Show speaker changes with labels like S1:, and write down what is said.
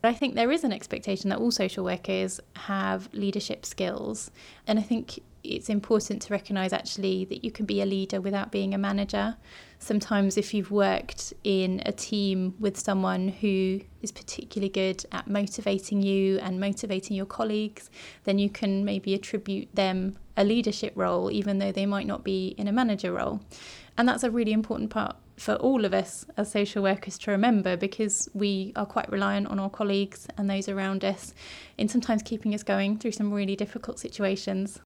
S1: But I think there is an expectation that all social workers have leadership skills. And I think it's important to recognise actually that you can be a leader without being a manager. Sometimes if you've worked in a team with someone who is particularly good at motivating you and motivating your colleagues, then you can maybe attribute them a leadership role, even though they might not be in a manager role. And that's a really important part for all of us as social workers to remember, because we are quite reliant on our colleagues and those around us in sometimes keeping us going through some really difficult situations.